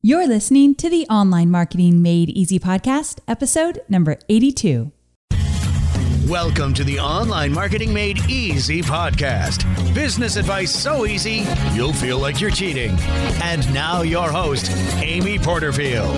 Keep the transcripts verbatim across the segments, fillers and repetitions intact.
You're listening to the Online Marketing Made Easy podcast, episode number eighty-two. Welcome to the Online Marketing Made Easy podcast. Business advice so easy, you'll feel like you're cheating. And now your host, Amy Porterfield.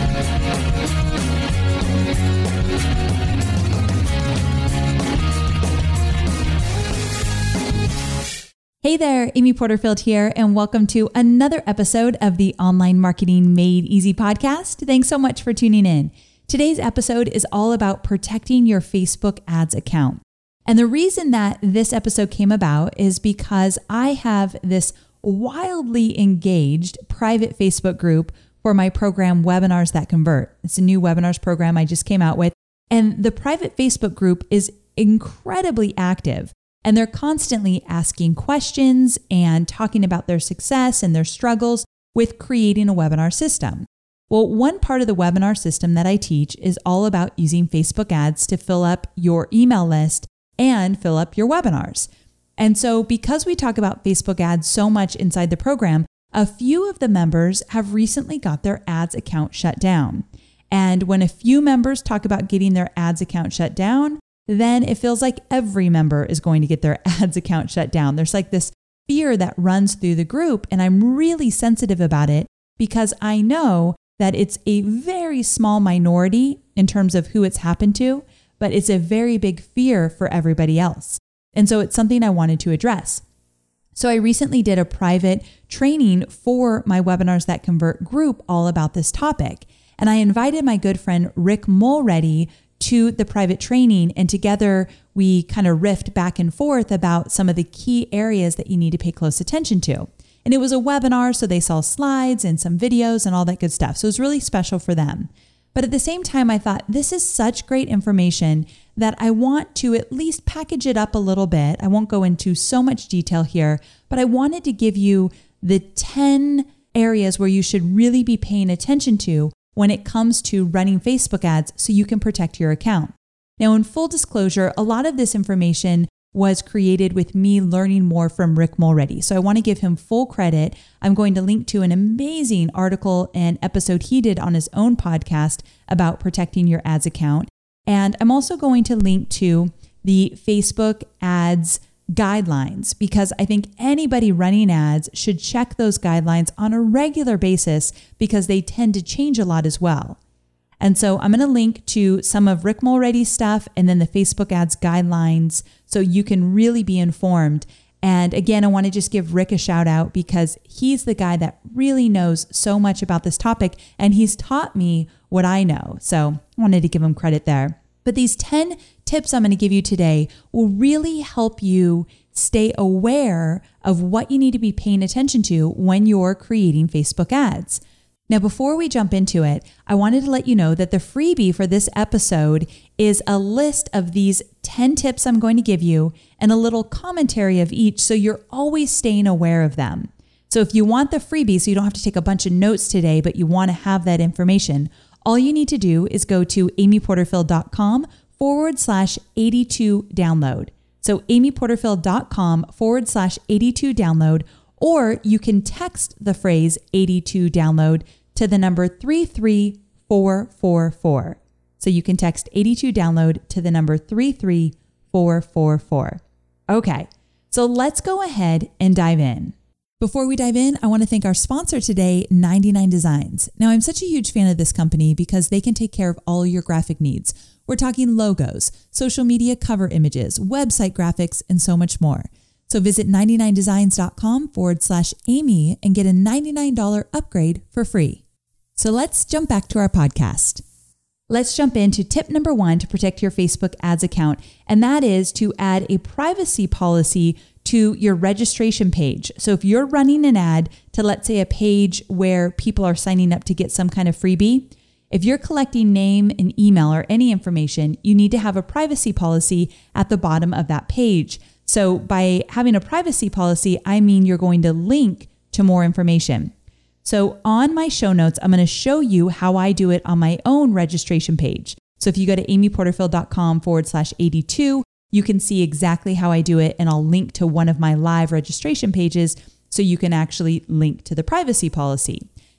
Hey there, Amy Porterfield here, and welcome to another episode of the Online Marketing Made Easy podcast. Thanks so much for tuning in. Today's episode is all about protecting your Facebook ads account. And the reason that this episode came about is because I have this wildly engaged private Facebook group for my program, Webinars That Convert. It's a new webinars program I just came out with. And the private Facebook group is incredibly active. And they're constantly asking questions and talking about their success and their struggles with creating a webinar system. Well, one part of the webinar system that I teach is all about using Facebook ads to fill up your email list and fill up your webinars. And so because we talk about Facebook ads so much inside the program, a few of the members have recently got their ads account shut down. And when a few members talk about getting their ads account shut down, then it feels like every member is going to get their ads account shut down. There's like this fear that runs through the group, and I'm really sensitive about it because I know that it's a very small minority in terms of who it's happened to, but it's a very big fear for everybody else. And so it's something I wanted to address. So I recently did a private training for my Webinars That Convert group all about this topic. And I invited my good friend Rick Mulready to the private training, and together we kind of riffed back and forth about some of the key areas that you need to pay close attention to. And it was a webinar, so they saw slides and some videos and all that good stuff. So it was really special for them. But at the same time, I thought this is such great information that I want to at least package it up a little bit. I won't go into so much detail here, but I wanted to give you the ten areas where you should really be paying attention to when it comes to running Facebook ads so you can protect your account. Now, in full disclosure, a lot of this information was created with me learning more from Rick Mulready. So I want to give him full credit. I'm going to link to an amazing article and episode he did on his own podcast about protecting your ads account. And I'm also going to link to the Facebook ads guidelines, because I think anybody running ads should check those guidelines on a regular basis because they tend to change a lot as well. And so I'm going to link to some of Rick Mulready's stuff and then the Facebook ads guidelines so you can really be informed. And again, I want to just give Rick a shout out because he's the guy that really knows so much about this topic and he's taught me what I know. So I wanted to give him credit there. But these ten tips I'm going to give you today will really help you stay aware of what you need to be paying attention to when you're creating Facebook ads. Now, before we jump into it, I wanted to let you know that the freebie for this episode is a list of these ten tips I'm going to give you and a little commentary of each so you're always staying aware of them. So if you want the freebie, so you don't have to take a bunch of notes today, but you want to have that information, all you need to do is go to amyporterfield.com forward slash 82 download. So amyporterfield.com forward slash 82 download, or you can text the phrase eighty-two download to the number three three four four four. So you can text eighty-two download to the number three three four four four. Okay, so let's go ahead and dive in. Before we dive in, I want to thank our sponsor today, ninety-nine Designs. Now, I'm such a huge fan of this company because they can take care of all your graphic needs. We're talking logos, social media cover images, website graphics, and so much more. So visit ninety-nine designs.com forward slash Amy and get a ninety-nine dollars upgrade for free. So let's jump back to our podcast. Let's jump into tip number one to protect your Facebook ads account, and that is to add a privacy policy to your registration page. So if you're running an ad to, let's say, a page where people are signing up to get some kind of freebie, if you're collecting name and email or any information, you need to have a privacy policy at the bottom of that page. So by having a privacy policy, I mean you're going to link to more information. So on my show notes, I'm going to show you how I do it on my own registration page. So if you go to amyporterfield.com forward slash 82, you can see exactly how I do it, and I'll link to one of my live registration pages so you can actually link to the privacy policy.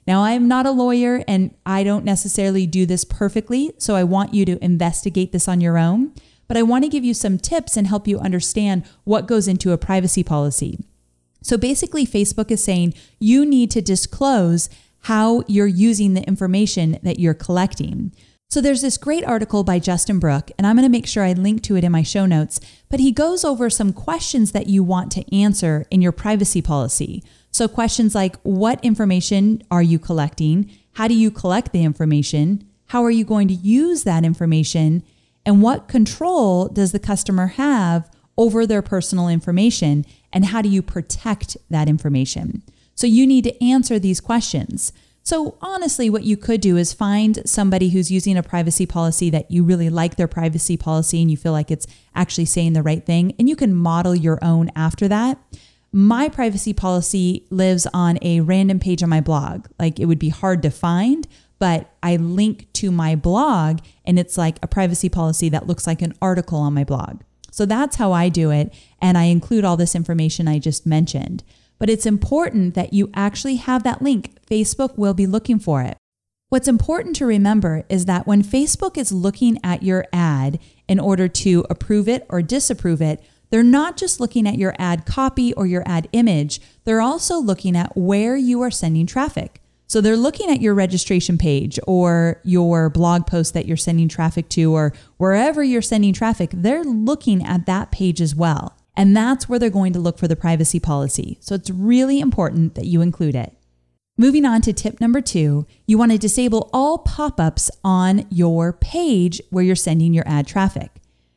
Now, I'm not a lawyer and I don't necessarily do this perfectly, so I want you to investigate this on your own, but I want to give you some tips and help you understand what goes into a privacy policy. So basically, Facebook is saying you need to disclose how you're using the information that you're collecting. So there's this great article by Justin Brook, and I'm going to make sure I link to it in my show notes, but he goes over some questions that you want to answer in your privacy policy. So questions like, what information are you collecting? How do you collect the information? How are you going to use that information? And what control does the customer have over their personal information? And how do you protect that information? So you need to answer these questions. So honestly, what you could do is find somebody who's using a privacy policy that you really like their privacy policy and you feel like it's actually saying the right thing, and you can model your own after that. My privacy policy lives on a random page on my blog. Like, it would be hard to find, but I link to my blog and it's like a privacy policy that looks like an article on my blog. So that's how I do it. And I include all this information I just mentioned. But it's important that you actually have that link. Facebook will be looking for it. What's important to remember is that when Facebook is looking at your ad in order to approve it or disapprove it, they're not just looking at your ad copy or your ad image. They're also looking at where you are sending traffic. So they're looking at your registration page or your blog post that you're sending traffic to, or wherever you're sending traffic, they're looking at that page as well. And that's where they're going to look for the privacy policy. So it's really important that you include it. Moving on to tip number two, you want to disable all pop-ups on your page where you're sending your ad traffic.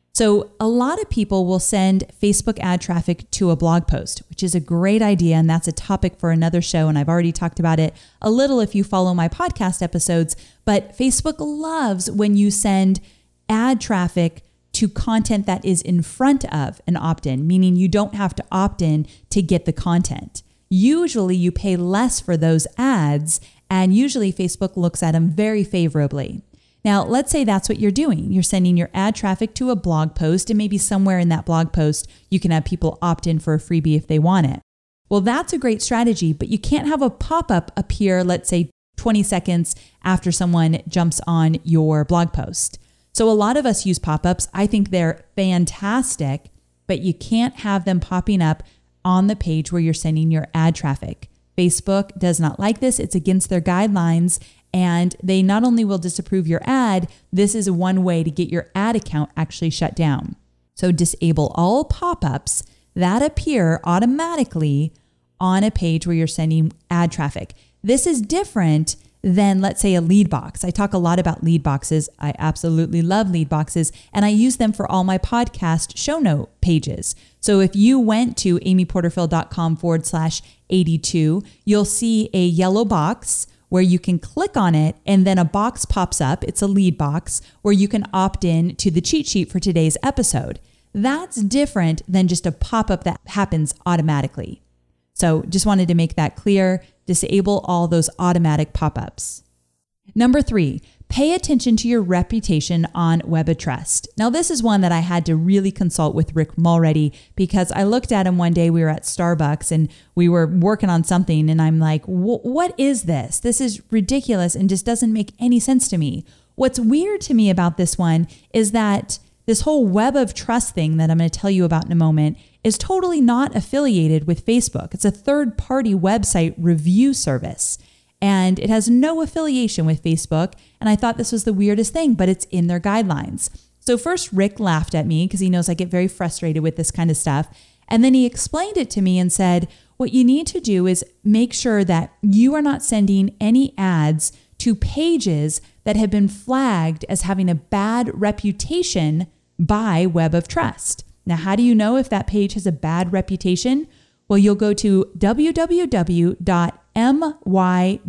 So a lot of people will send Facebook ad traffic to a blog post, which is a great idea. And that's a topic for another show. And I've already talked about it a little if you follow my podcast episodes. But Facebook loves when you send ad traffic to content that is in front of an opt-in, meaning you don't have to opt in to get the content. Usually you pay less for those ads, and usually Facebook looks at them very favorably. Now, let's say that's what you're doing. You're sending your ad traffic to a blog post, and maybe somewhere in that blog post, you can have people opt in for a freebie if they want it. Well, that's a great strategy, but you can't have a pop-up appear, let's say twenty seconds after someone jumps on your blog post. So a lot of us use pop-ups. I think they're fantastic, but you can't have them popping up on the page where you're sending your ad traffic. Facebook does not like this. It's against their guidelines. And they not only will disapprove your ad, this is one way to get your ad account actually shut down. So disable all pop-ups that appear automatically on a page where you're sending ad traffic. This is different than, let's say, a lead box. I talk a lot about lead boxes. I absolutely love lead boxes, and I use them for all my podcast show note pages. So if you went to amyporterfield.com forward slash 82, you'll see a yellow box where you can click on it, and then a box pops up. It's a lead box where you can opt in to the cheat sheet for today's episode. That's different than just a pop-up that happens automatically. So just wanted to make that clear. Disable all those automatic pop-ups. Number three, pay attention to your reputation on Web of Trust. Now, this is one that I had to really consult with Rick Mulready, because I looked at him one day. We were at Starbucks and we were working on something, and I'm like, what is this? This is ridiculous and just doesn't make any sense to me. What's weird to me about this one is that this whole Web of Trust thing that I'm going to tell you about in a moment is totally not affiliated with Facebook. It's a third-party website review service, and it has no affiliation with Facebook. And I thought this was the weirdest thing, but it's in their guidelines. So first, Rick laughed at me because he knows I get very frustrated with this kind of stuff. And then he explained it to me and said, what you need to do is make sure that you are not sending any ads to pages that have been flagged as having a bad reputation by Web of Trust. Now, how do you know if that page has a bad reputation? Well, you'll go to w w w dot m y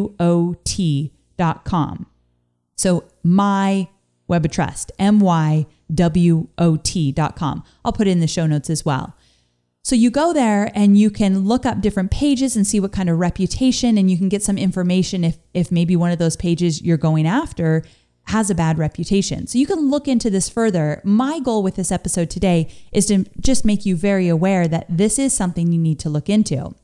wot dot com. So my Web of Trust, M Y W O T dot com. I'll put it in the show notes as well. So you go there and you can look up different pages and see what kind of reputation, and you can get some information if, if maybe one of those pages you're going after has a bad reputation. So you can look into this further. My goal with this episode today is to just make you very aware that this is something you need to look into.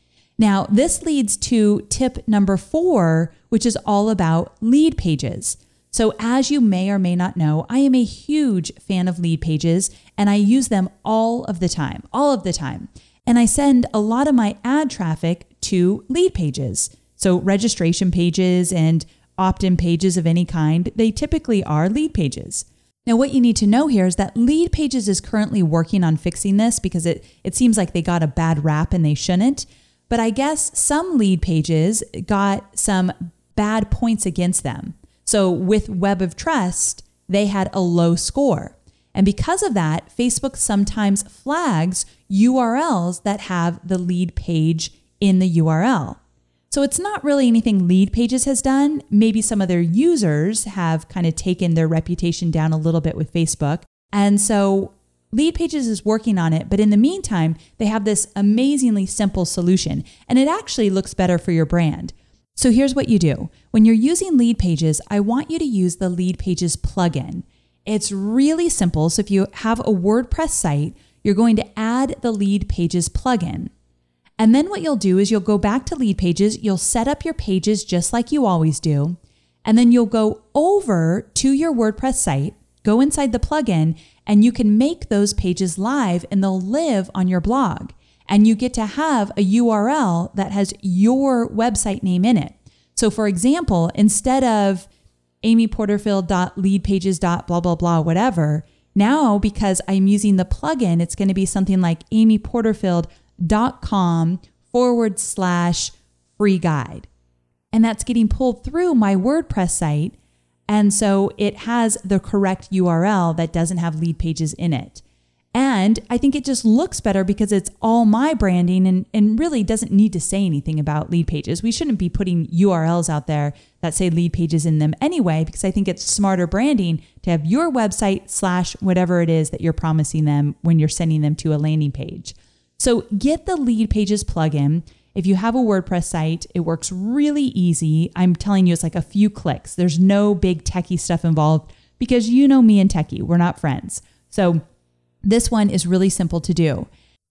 Now, this leads to tip number four, which is all about lead pages. So as you may or may not know, I am a huge fan of lead pages and I use them all of the time, all of the time. And I send a lot of my ad traffic to lead pages. So registration pages and opt-in pages of any kind, they typically are lead pages. Now, what you need to know here is that Lead Pages is currently working on fixing this because it, it seems like they got a bad rap and they shouldn't. But I guess some lead pages got some bad points against them. So with Web of Trust, they had a low score. And because of that, Facebook sometimes flags U R Ls that have the lead page in the U R L. So it's not really anything Lead Pages has done. Maybe some of their users have kind of taken their reputation down a little bit with Facebook. And so Lead Pages is working on it. But in the meantime, they have this amazingly simple solution. And it actually looks better for your brand. So here's what you do. When you're using Lead Pages, I want you to use the Lead Pages plugin. It's really simple. So if you have a WordPress site, you're going to add the Lead Pages plugin. And then what you'll do is you'll go back to Lead Pages, you'll set up your pages just like you always do, and then you'll go over to your WordPress site, go inside the plugin, and you can make those pages live and they'll live on your blog. And you get to have a U R L that has your website name in it. So for example, instead of amy porterfield dot lead pages dot blah, blah, blah, whatever, now because I'm using the plugin, it's going to be something like amy porterfield dot com forward slash free guide. And that's getting pulled through my WordPress site. And so it has the correct U R L that doesn't have lead pages in it. And I think it just looks better because it's all my branding and, and really doesn't need to say anything about lead pages. We shouldn't be putting U R Ls out there that say lead pages in them anyway, because I think it's smarter branding to have your website slash whatever it is that you're promising them when you're sending them to a landing page. So get the Lead Pages plugin. If you have a WordPress site, it works really easy. I'm telling you, it's like a few clicks. There's no big techie stuff involved because you know me and techie, we're not friends. So this one is really simple to do.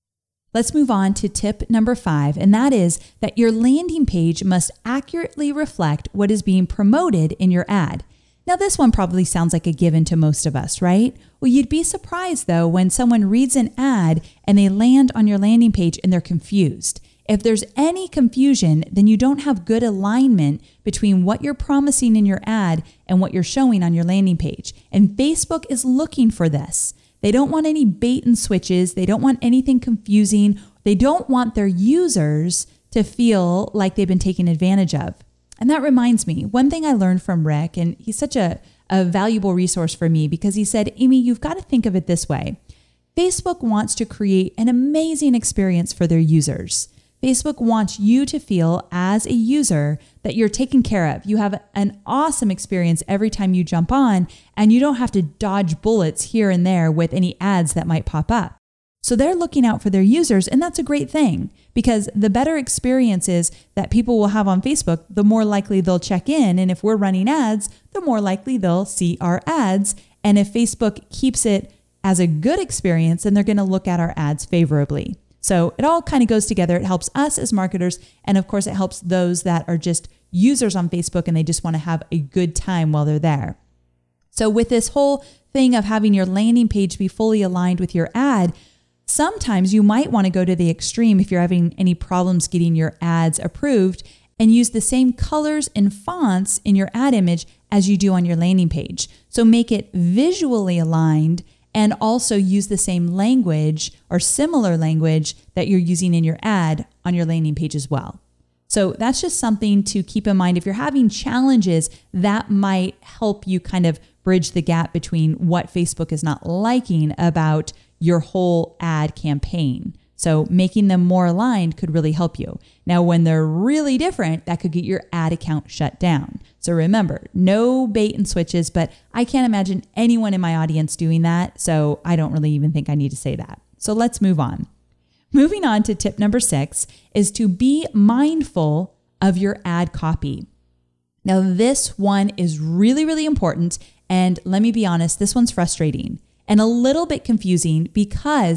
Let's move on to tip number five, and that is that your landing page must accurately reflect what is being promoted in your ad. Now, this one probably sounds like a given to most of us, right? Well, you'd be surprised though when someone reads an ad and they land on your landing page and they're confused. If there's any confusion, then you don't have good alignment between what you're promising in your ad and what you're showing on your landing page. And Facebook is looking for this. They don't want any bait and switches. They don't want anything confusing. They don't want their users to feel like they've been taken advantage of. And that reminds me, one thing I learned from Rick, and he's such a, a valuable resource for me because he said, Amy, you've got to think of it this way. Facebook wants to create an amazing experience for their users. Facebook wants you to feel as a user that you're taken care of. You have an awesome experience every time you jump on, and you don't have to dodge bullets here and there with any ads that might pop up. So they're looking out for their users, and that's a great thing because the better experiences that people will have on Facebook, the more likely they'll check in. And if we're running ads, the more likely they'll see our ads. And if Facebook keeps it as a good experience, then they're going to look at our ads favorably. So it all kind of goes together. It helps us as marketers. And of course, it helps those that are just users on Facebook and they just want to have a good time while they're there. So with this whole thing of having your landing page be fully aligned with your ad, sometimes you might want to go to the extreme if you're having any problems getting your ads approved and use the same colors and fonts in your ad image as you do on your landing page. So make it visually aligned and also use the same language or similar language that you're using in your ad on your landing page as well. So that's just something to keep in mind. If you're having challenges, that might help you kind of bridge the gap between what Facebook is not liking about your whole ad campaign. So making them more aligned could really help you. Now, when they're really different, that could get your ad account shut down. So remember, no bait and switches, but I can't imagine anyone in my audience doing that. So I don't really even think I need to say that. So let's move on. Moving on to tip number six is to be mindful of your ad copy. Now, this one is really, really important. And let me be honest, this one's frustrating and a little bit confusing because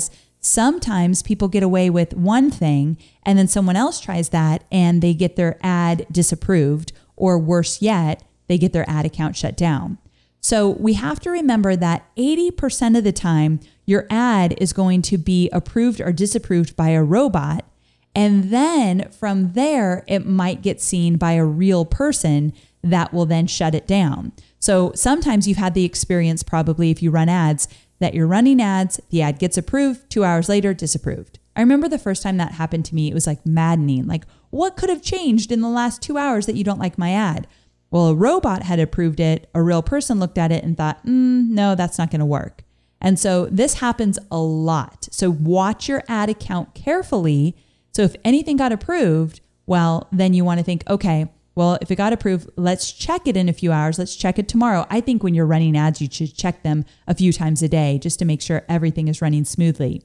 Sometimes people get away with one thing and then someone else tries that and they get their ad disapproved, or worse yet, they get their ad account shut down. So we have to remember that eighty percent of the time, your ad is going to be approved or disapproved by a robot. And then from there, it might get seen by a real person that will then shut it down. So sometimes you've had the experience, probably if you run ads, that you're running ads, the ad gets approved, two hours later, disapproved. I remember the first time that happened to me, it was like maddening. Like, what could have changed in the last two hours that you don't like my ad? Well, a robot had approved it. A real person looked at it and thought, mm, no, that's not going to work. And so this happens a lot. So watch your ad account carefully. So if anything got approved, well, then you want to think, okay, well, if it got approved, let's check it in a few hours. Let's check it tomorrow. I think when you're running ads, you should check them a few times a day just to make sure everything is running smoothly.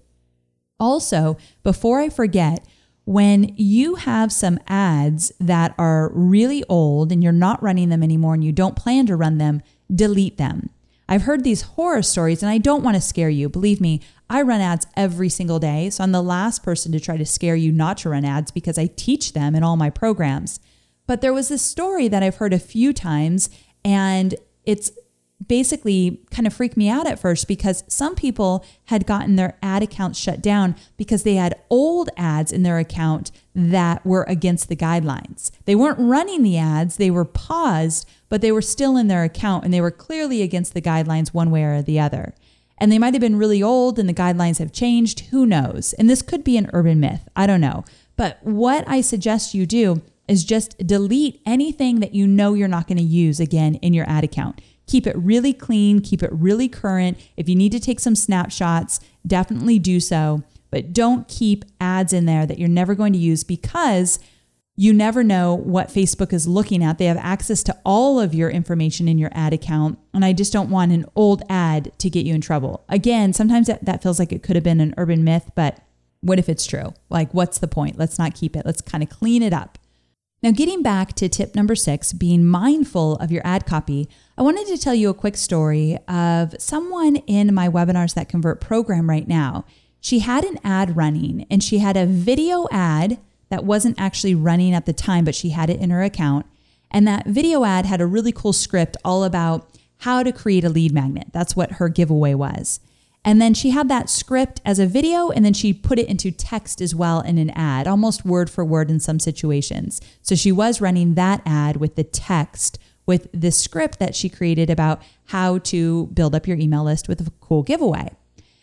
Also, before I forget, when you have some ads that are really old and you're not running them anymore and you don't plan to run them, delete them. I've heard these horror stories and I don't want to scare you. Believe me, I run ads every single day. So I'm the last person to try to scare you not to run ads because I teach them in all my programs. But there was this story that I've heard a few times, and it's basically kind of freaked me out at first because some people had gotten their ad accounts shut down because they had old ads in their account that were against the guidelines. They weren't running the ads, they were paused, but they were still in their account and they were clearly against the guidelines one way or the other. And they might have been really old and the guidelines have changed, who knows? And this could be an urban myth, I don't know. But what I suggest you do is just delete anything that you know you're not going to use again in your ad account. Keep it really clean, keep it really current. If you need to take some snapshots, definitely do so. But don't keep ads in there that you're never going to use because you never know what Facebook is looking at. They have access to all of your information in your ad account. And I just don't want an old ad to get you in trouble. Again, sometimes that, that feels like it could have been an urban myth, but what if it's true? Like, what's the point? Let's not keep it. Let's kind of clean it up. Now, getting back to tip number six, being mindful of your ad copy, I wanted to tell you a quick story of someone in my Webinars That Convert program right now. She had an ad running and she had a video ad that wasn't actually running at the time, but she had it in her account. And that video ad had a really cool script all about how to create a lead magnet. That's what her giveaway was. And then she had that script as a video, and then she put it into text as well in an ad, almost word for word in some situations. So she was running that ad with the text, with the script that she created about how to build up your email list with a cool giveaway.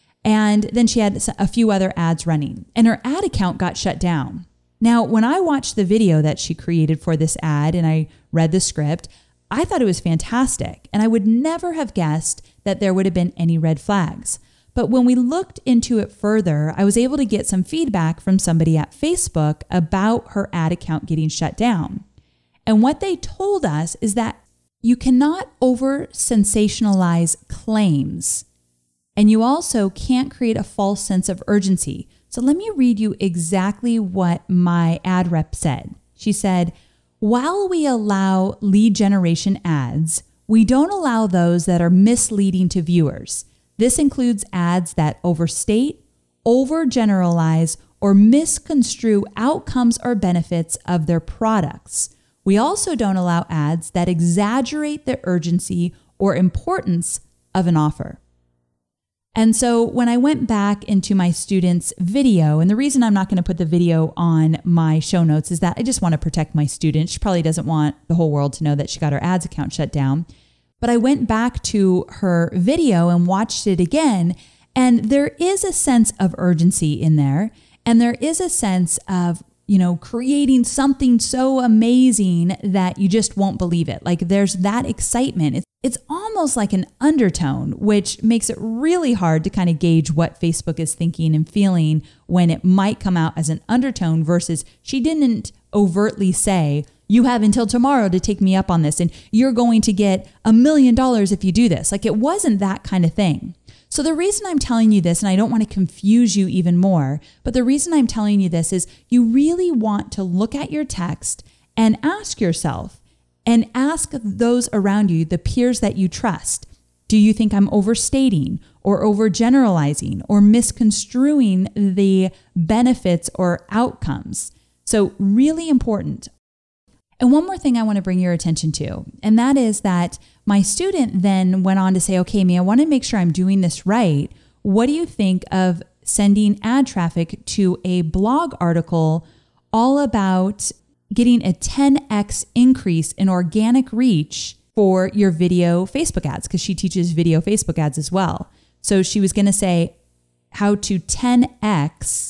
And then she had a few other ads running, and her ad account got shut down. Now, when I watched the video that she created for this ad and I read the script, I thought it was fantastic. And I would never have guessed that there would have been any red flags. But when we looked into it further, I was able to get some feedback from somebody at Facebook about her ad account getting shut down. And what they told us is that you cannot over sensationalize claims. And you also can't create a false sense of urgency. So let me read you exactly what my ad rep said. She said, while we allow lead generation ads, we don't allow those that are misleading to viewers. This includes ads that overstate, overgeneralize, or misconstrue outcomes or benefits of their products. We also don't allow ads that exaggerate the urgency or importance of an offer. And so when I went back into my students' video, and the reason I'm not going to put the video on my show notes is that I just want to protect my student. She probably doesn't want the whole world to know that she got her ads account shut down. But I went back to her video and watched it again, and there is a sense of urgency in there, and there is a sense of, you know, creating something so amazing that you just won't believe it. Like there's that excitement. It's, it's almost like an undertone, which makes it really hard to kind of gauge what Facebook is thinking and feeling when it might come out as an undertone versus she didn't overtly say, you have until tomorrow to take me up on this, and you're going to get a million dollars if you do this. Like it wasn't that kind of thing. So the reason I'm telling you this, and I don't want to confuse you even more, but the reason I'm telling you this is you really want to look at your text and ask yourself and ask those around you, the peers that you trust, Do you think I'm overstating or overgeneralizing or misconstruing the benefits or outcomes? So really important. And one more thing I want to bring your attention to, and that is that my student then went on to say, okay, Amy, I want to make sure I'm doing this right. What do you think of sending ad traffic to a blog article all about getting a ten x increase in organic reach for your video Facebook ads? Because she teaches video Facebook ads as well. So she was going to say how to ten x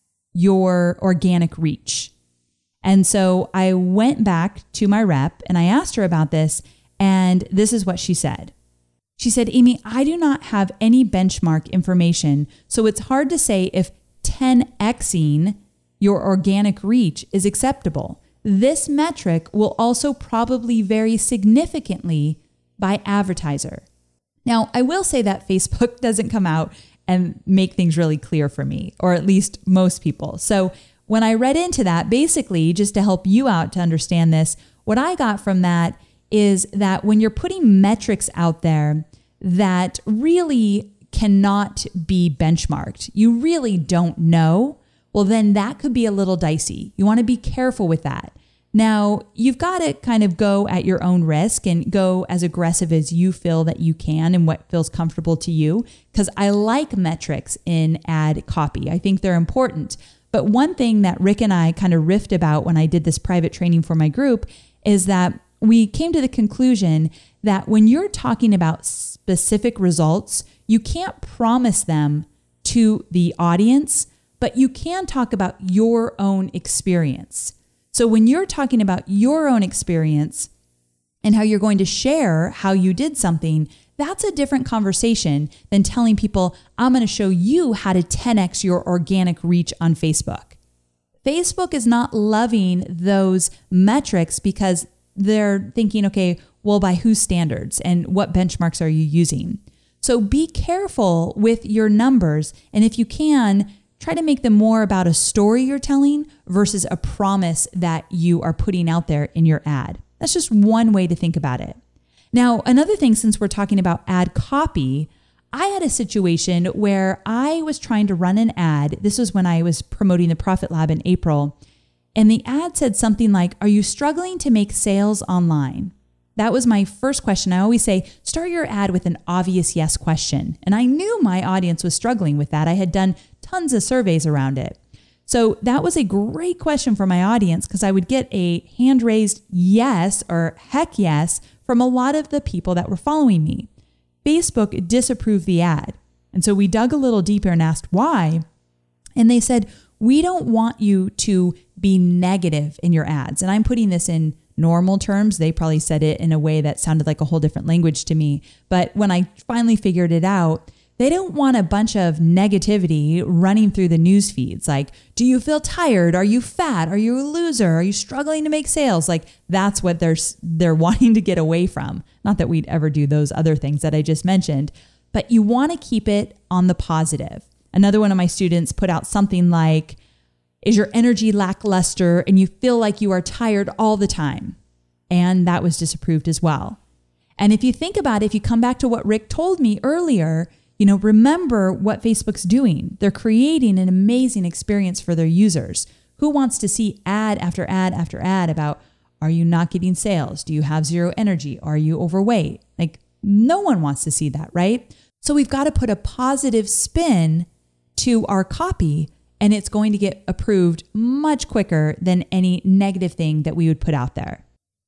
your organic reach. And so I went back to my rep and I asked her about this, and this is what she said. She said, Amy, I do not have any benchmark information, so it's hard to say if ten x-ing your organic reach is acceptable. This metric will also probably vary significantly by advertiser. Now, I will say that Facebook doesn't come out and make things really clear for me, or at least most people. So when I read into that, basically, just to help you out to understand this, what I got from that is that when you're putting metrics out there that really cannot be benchmarked, you really don't know, well, then that could be a little dicey. You want to be careful with that. Now, you've got to kind of go at your own risk and go as aggressive as you feel that you can and what feels comfortable to you, because I like metrics in ad copy. I think they're important. But one thing that Rick and I kind of riffed about when I did this private training for my group is that we came to the conclusion that when you're talking about specific results, you can't promise them to the audience, but you can talk about your own experience. So when you're talking about your own experience and how you're going to share how you did something, that's a different conversation than telling people, I'm going to show you how to ten x your organic reach on Facebook. Facebook is not loving those metrics because they're thinking, okay, well, by whose standards and what benchmarks are you using? So be careful with your numbers. And if you can, try to make them more about a story you're telling versus a promise that you are putting out there in your ad. That's just one way to think about it. Now, another thing, since we're talking about ad copy, I had a situation where I was trying to run an ad. This was when I was promoting the Profit Lab in April. And the ad said something like, are you struggling to make sales online? That was my first question. I always say, start your ad with an obvious yes question. And I knew my audience was struggling with that. I had done tons of surveys around it. So that was a great question for my audience because I would get a hand-raised yes or heck yes from a lot of the people that were following me. Facebook disapproved the ad. And so we dug a little deeper and asked why. And they said, we don't want you to be negative in your ads. And I'm putting this in normal terms. They probably said it in a way that sounded like a whole different language to me. But when I finally figured it out, they don't want a bunch of negativity running through the news feeds. Like, do you feel tired? Are you fat? Are you a loser? Are you struggling to make sales? Like, that's what they're, they're wanting to get away from. Not that we'd ever do those other things that I just mentioned, but you want to keep it on the positive. Another one of my students put out something like, is your energy lackluster and you feel like you are tired all the time? And that was disapproved as well. And if you think about it, if you come back to what Rick told me earlier, you know, remember what Facebook's doing. They're creating an amazing experience for their users. Who wants to see ad after ad after ad about, are you not getting sales? Do you have zero energy? Are you overweight? Like, no one wants to see that, right? So we've got to put a positive spin to our copy, and it's going to get approved much quicker than any negative thing that we would put out there.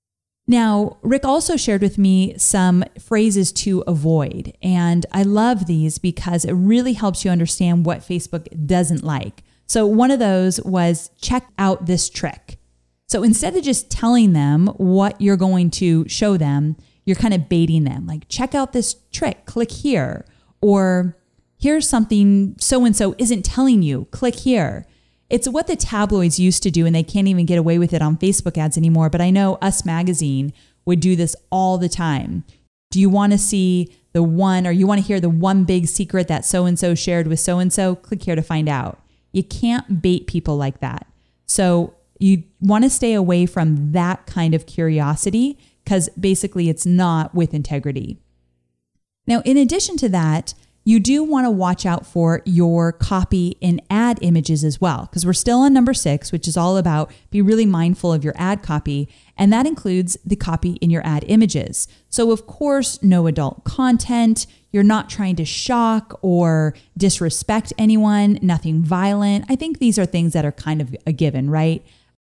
Now, Rick also shared with me some phrases to avoid, and I love these because it really helps you understand what Facebook doesn't like. So one of those was, check out this trick. So instead of just telling them what you're going to show them, you're kind of baiting them. Like, check out this trick, click here. Or here's something so-and-so isn't telling you, click here. It's what the tabloids used to do, and they can't even get away with it on Facebook ads anymore. But I know Us Magazine would do this all the time. Do you want to see the one, or you want to hear the one big secret that so-and-so shared with so-and-so? Click here to find out. You can't bait people like that. So you want to stay away from that kind of curiosity because basically it's not with integrity. Now, in addition to that, you do want to watch out for your copy in ad images as well, because we're still on number six, which is all about be really mindful of your ad copy. And that includes the copy in your ad images. So of course, no adult content. You're not trying to shock or disrespect anyone, nothing violent. I think these are things that are kind of a given, right?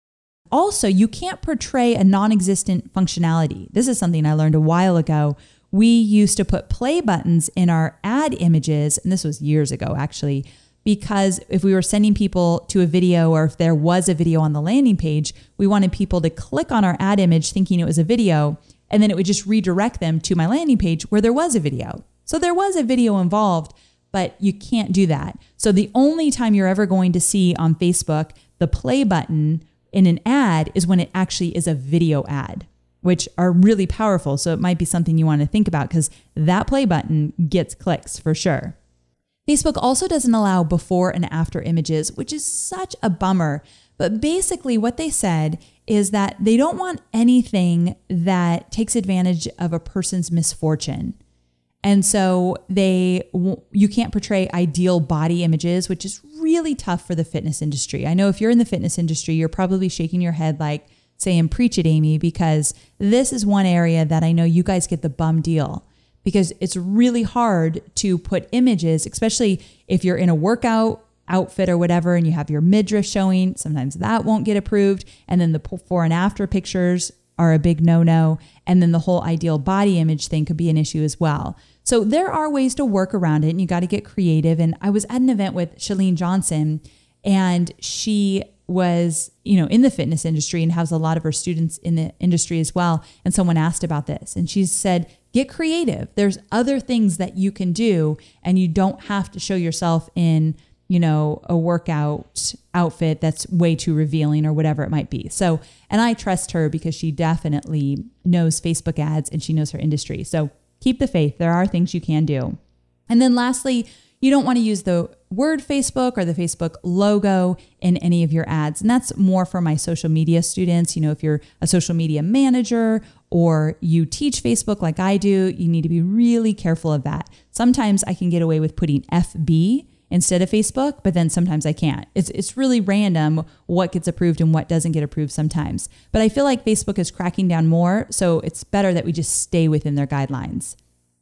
Also, you can't portray a non-existent functionality. This is something I learned a while ago. We used to put play buttons in our ad images, and this was years ago actually, because if we were sending people to a video or if there was a video on the landing page, we wanted people to click on our ad image thinking it was a video, and then it would just redirect them to my landing page where there was a video. So there was a video involved, but you can't do that. So the only time you're ever going to see on Facebook the play button in an ad is when it actually is a video ad, which are really powerful. So it might be something you want to think about because that play button gets clicks for sure. Facebook also doesn't allow before and after images, which is such a bummer. But basically what they said is that they don't want anything that takes advantage of a person's misfortune. And so they, you can't portray ideal body images, which is really tough for the fitness industry. I know if you're in the fitness industry, you're probably shaking your head like, saying, preach it, Amy, because this is one area that I know you guys get the bum deal because it's really hard to put images, especially if you're in a workout outfit or whatever, and you have your midriff showing, sometimes that won't get approved. And then the before and after pictures are a big no-no. And then the whole ideal body image thing could be an issue as well. So there are ways to work around it and you got to get creative. And I was at an event with Chalene Johnson and she was, you know, in the fitness industry and has a lot of her students in the industry as well. And someone asked about this and she said, get creative. There's other things that you can do and you don't have to show yourself in, you know, a workout outfit that's way too revealing or whatever it might be. So, and I trust her because she definitely knows Facebook ads and she knows her industry. So keep the faith. There are things you can do. And then lastly, you don't want to use the word Facebook or the Facebook logo in any of your ads. And that's more for my social media students. You know, if you're a social media manager or you teach Facebook like I do, you need to be really careful of that. Sometimes I can get away with putting F B instead of Facebook, but then sometimes I can't. It's it's really random what gets approved and what doesn't get approved sometimes. But I feel like Facebook is cracking down more, so it's better that we just stay within their guidelines.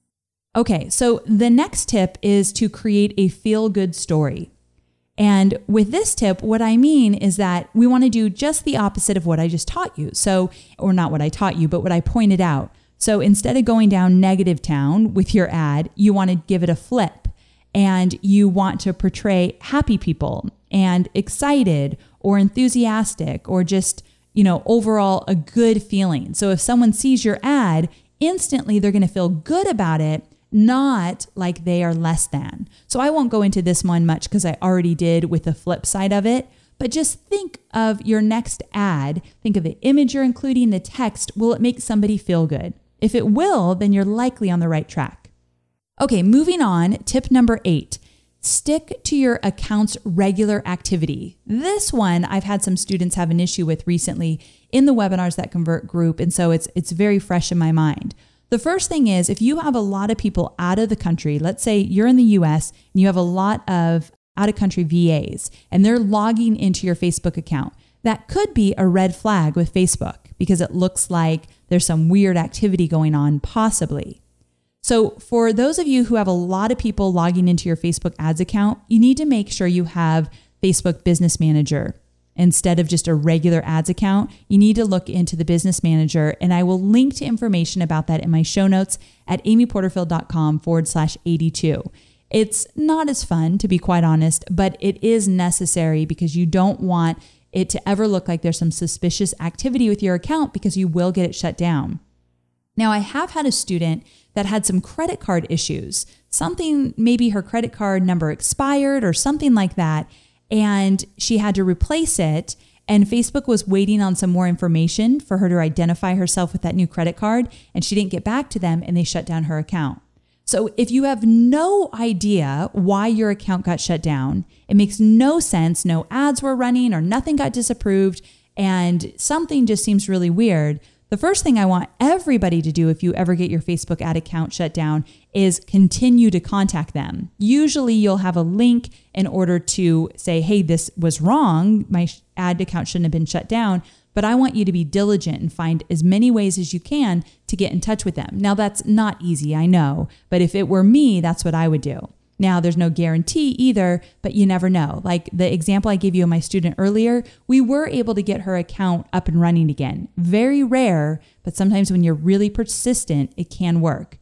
Okay, so the next tip is to create a feel-good story. And with this tip, what I mean is that we want to do just the opposite of what I just taught you. So, or not what I taught you, but what I pointed out. So instead of going down negative town with your ad, you want to give it a flip. And you want to portray happy people and excited or enthusiastic or just, you know, overall a good feeling. So if someone sees your ad, instantly they're going to feel good about it, not like they are less than. So I won't go into this one much because I already did with the flip side of it, but just think of your next ad. Think of the image you're including, the text. Will it make somebody feel good? If it will, then you're likely on the right track. Okay, moving on, tip number eight, stick to your account's regular activity. This one I've had some students have an issue with recently in the Webinars That Convert group, and so it's it's very fresh in my mind. The first thing is if you have a lot of people out of the country, let's say you're in the U S and you have a lot of out-of-country V As and they're logging into your Facebook account, that could be a red flag with Facebook because it looks like there's some weird activity going on possibly. So for those of you who have a lot of people logging into your Facebook ads account, you need to make sure you have Facebook Business Manager. Instead of just a regular ads account, you need to look into the Business Manager. And I will link to information about that in my show notes at amyporterfield.com forward slash 82. It's not as fun, to be quite honest, but it is necessary because you don't want it to ever look like there's some suspicious activity with your account because you will get it shut down. Now, I have had a student that had some credit card issues. Something, maybe her credit card number expired or something like that, and she had to replace it. And Facebook was waiting on some more information for her to identify herself with that new credit card, and she didn't get back to them, and they shut down her account. So if you have no idea why your account got shut down, it makes no sense, no ads were running or nothing got disapproved, and something just seems really weird, the first thing I want everybody to do if you ever get your Facebook ad account shut down is continue to contact them. Usually you'll have a link in order to say, hey, this was wrong. My ad account shouldn't have been shut down. But I want you to be diligent and find as many ways as you can to get in touch with them. Now, that's not easy, I know. But if it were me, that's what I would do. Now, there's no guarantee either, but you never know. Like the example I gave you of my student earlier, we were able to get her account up and running again. Very rare, but sometimes when you're really persistent, it can work.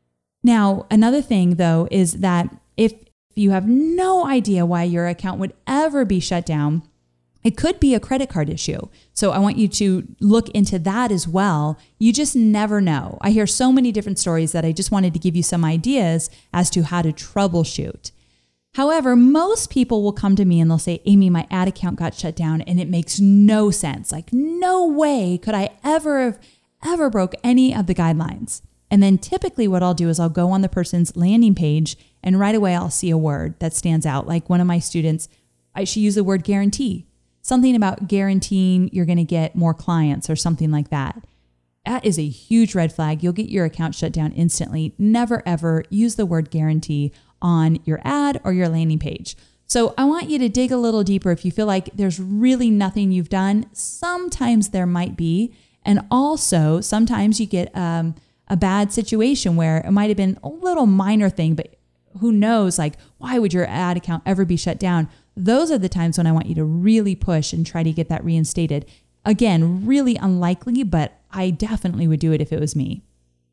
Now, another thing though is that if you have no idea why your account would ever be shut down, it could be a credit card issue. So I want you to look into that as well. You just never know. I hear so many different stories that I just wanted to give you some ideas as to how to troubleshoot. However, most people will come to me and they'll say, Amy, my ad account got shut down and it makes no sense. Like, no way could I ever have ever broke any of the guidelines. And then typically what I'll do is I'll go on the person's landing page and right away I'll see a word that stands out. Like one of my students, I, she used the word guarantee. Something about guaranteeing you're going to get more clients or something like that. That is a huge red flag. You'll get your account shut down instantly. Never, ever use the word guarantee on your ad or your landing page. So I want you to dig a little deeper. If you feel like there's really nothing you've done, sometimes there might be. And also sometimes you get um, a bad situation where it might have been a little minor thing, but who knows, like, why would your ad account ever be shut down? Those are the times when I want you to really push and try to get that reinstated. Again, really unlikely, but I definitely would do it if it was me.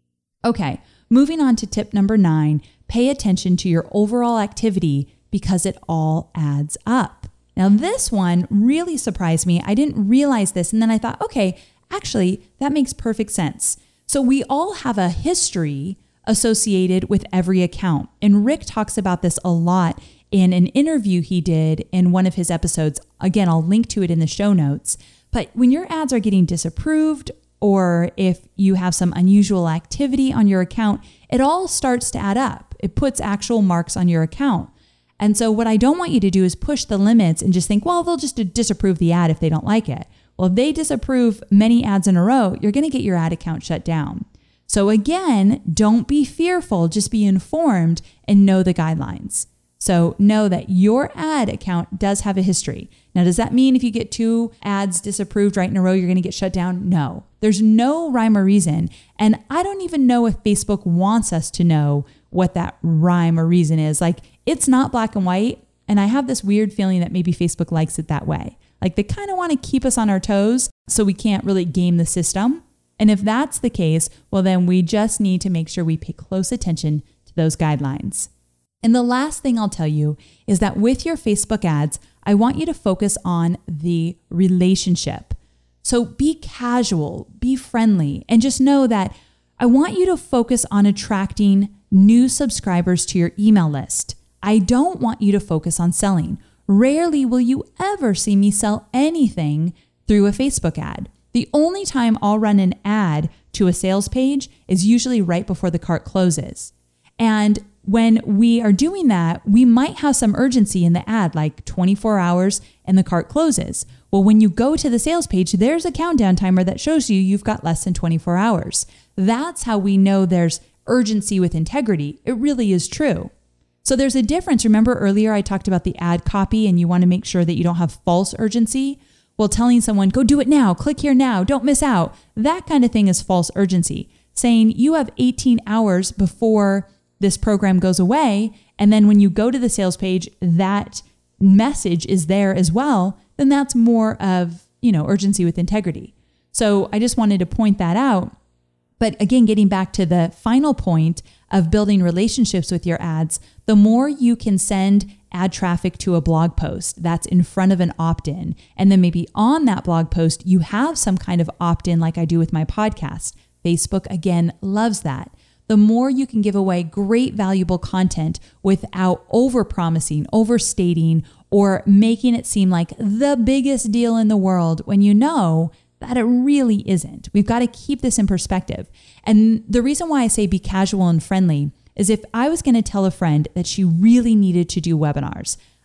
Okay, moving on to tip number nine, pay attention to your overall activity because it all adds up. Now, this one really surprised me. I didn't realize this, and then I thought, okay, actually, that makes perfect sense. So we all have a history associated with every account, and Rick talks about this a lot in an interview he did in one of his episodes. Again, I'll link to it in the show notes. But when your ads are getting disapproved, or if you have some unusual activity on your account, it all starts to add up. It puts actual marks on your account. And so what I don't want you to do is push the limits and just think, well, they'll just disapprove the ad if they don't like it. Well, if they disapprove many ads in a row, you're going to get your ad account shut down. So again, don't be fearful, just be informed and know the guidelines. So know that your ad account does have a history. Now, does that mean if you get two ads disapproved right in a row, you're going to get shut down? No, there's no rhyme or reason. And I don't even know if Facebook wants us to know what that rhyme or reason is. Like, it's not black and white. And I have this weird feeling that maybe Facebook likes it that way. Like, they kind of want to keep us on our toes so we can't really game the system. And if that's the case, well, then we just need to make sure we pay close attention to those guidelines. And the last thing I'll tell you is that with your Facebook ads, I want you to focus on the relationship. So be casual, be friendly, and just know that I want you to focus on attracting new subscribers to your email list. I don't want you to focus on selling. Rarely will you ever see me sell anything through a Facebook ad. The only time I'll run an ad to a sales page is usually right before the cart closes. And when we are doing that, we might have some urgency in the ad, like twenty-four hours and the cart closes. Well, when you go to the sales page, there's a countdown timer that shows you you've got less than twenty-four hours. That's how we know there's urgency with integrity. It really is true. So there's a difference. Remember earlier I talked about the ad copy and you want to make sure that you don't have false urgency? Well, telling someone, go do it now, click here now, don't miss out. That kind of thing is false urgency. Saying you have eighteen hours before this program goes away, and then when you go to the sales page, that message is there as well, then that's more of, you know, urgency with integrity. So I just wanted to point that out. But again, getting back to the final point of building relationships with your ads, the more you can send ad traffic to a blog post that's in front of an opt-in, and then maybe on that blog post, you have some kind of opt-in like I do with my podcast. Facebook, again, loves that. The more you can give away great, valuable content without over-promising, overstating, or making it seem like the biggest deal in the world when you know that it really isn't. We've got to keep this in perspective. And the reason why I say be casual and friendly is if I was going to tell a friend that she really needed to do webinars,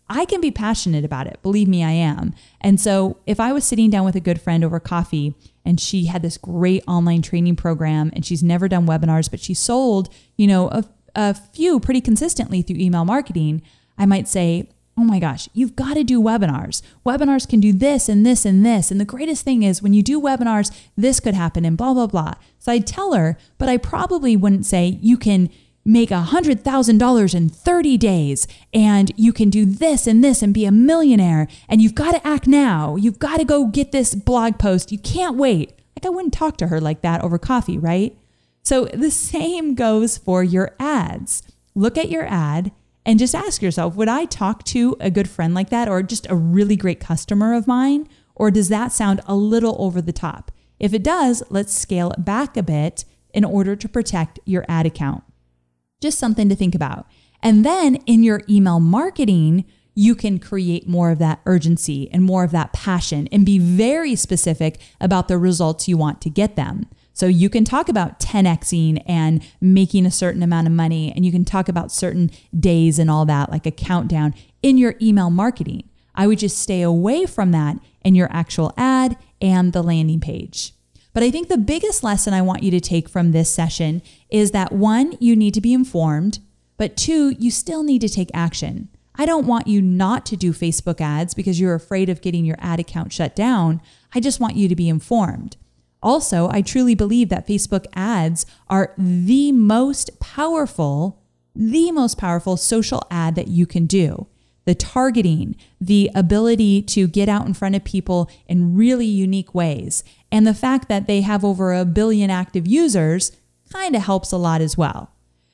I can be passionate about it. Believe me, I am. And so if I was sitting down with a good friend over coffee and she had this great online training program and she's never done webinars, but she sold, you know, a, a few pretty consistently through email marketing, I might say, oh my gosh, you've got to do webinars. Webinars can do this and this and this. And the greatest thing is when you do webinars, this could happen and blah, blah, blah. So I'd tell her, but I probably wouldn't say you can make one hundred thousand dollars in thirty days and you can do this and this and be a millionaire and you've got to act now. You've got to go get this blog post. You can't wait. Like I wouldn't talk to her like that over coffee, right? So the same goes for your ads. Look at your ad and just ask yourself, would I talk to a good friend like that or just a really great customer of mine? Or does that sound a little over the top? If it does, let's scale it back a bit in order to protect your ad account. Just something to think about. And then in your email marketing, you can create more of that urgency and more of that passion and be very specific about the results you want to get them. So you can talk about ten X-ing and making a certain amount of money, and you can talk about certain days and all that, like a countdown in your email marketing. I would just stay away from that in your actual ad and the landing page. But I think the biggest lesson I want you to take from this session is that one, you need to be informed, but two, you still need to take action. I don't want you not to do Facebook ads because you're afraid of getting your ad account shut down. I just want you to be informed. Also, I truly believe that Facebook ads are the most powerful, the most powerful social ad that you can do. The targeting, the ability to get out in front of people in really unique ways, and the fact that they have over a billion active users kind of helps a lot as well.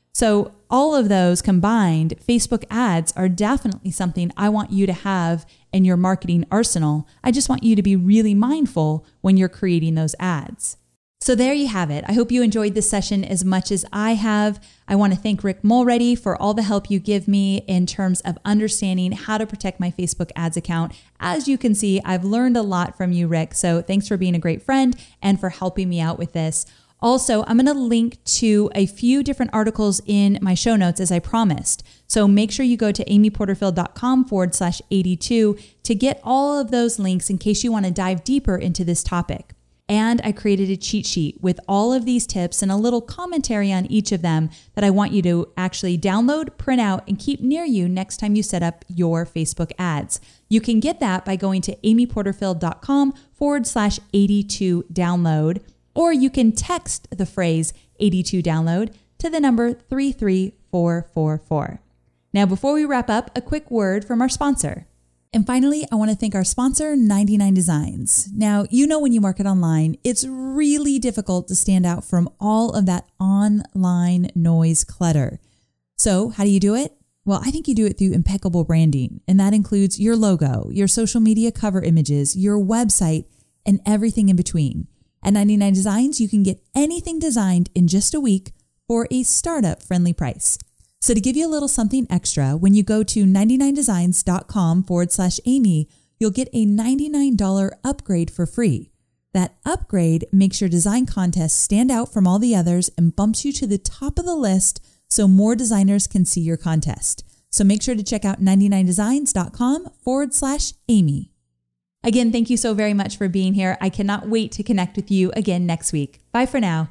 So all of those combined, Facebook ads are definitely something I want you to have in your marketing arsenal. I just want you to be really mindful when you're creating those ads. So there you have it. I hope you enjoyed this session as much as I have. I want to thank Rick Mulready for all the help you give me in terms of understanding how to protect my Facebook ads account. As you can see, I've learned a lot from you, Rick. So thanks for being a great friend and for helping me out with this. Also, I'm going to link to a few different articles in my show notes as I promised. So make sure you go to amyporterfield.com forward slash 82 to get all of those links in case you want to dive deeper into this topic. And I created a cheat sheet with all of these tips and a little commentary on each of them that I want you to actually download, print out, and keep near you next time you set up your Facebook ads. You can get that by going to amyporterfield.com forward slash 82 download. Or you can text the phrase eighty-two download to the number three three four four four. Now, before we wrap up, a quick word from our sponsor. And finally, I want to thank our sponsor, ninety-nine Designs. Now, you know when you market online, it's really difficult to stand out from all of that online noise clutter. So how do you do it? Well, I think you do it through impeccable branding. And that includes your logo, your social media cover images, your website, and everything in between. At ninety-nine Designs, you can get anything designed in just a week for a startup-friendly price. So to give you a little something extra, when you go to ninety-nine designs.com forward slash Amy, you'll get a ninety-nine dollars upgrade for free. That upgrade makes your design contest stand out from all the others and bumps you to the top of the list so more designers can see your contest. So make sure to check out ninety-nine designs.com forward slash Amy. Again, thank you so very much for being here. I cannot wait to connect with you again next week. Bye for now.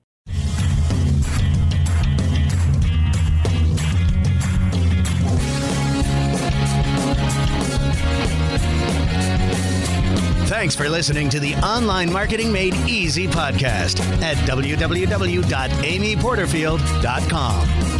Thanks for listening to the Online Marketing Made Easy podcast at w w w dot amy porterfield dot com.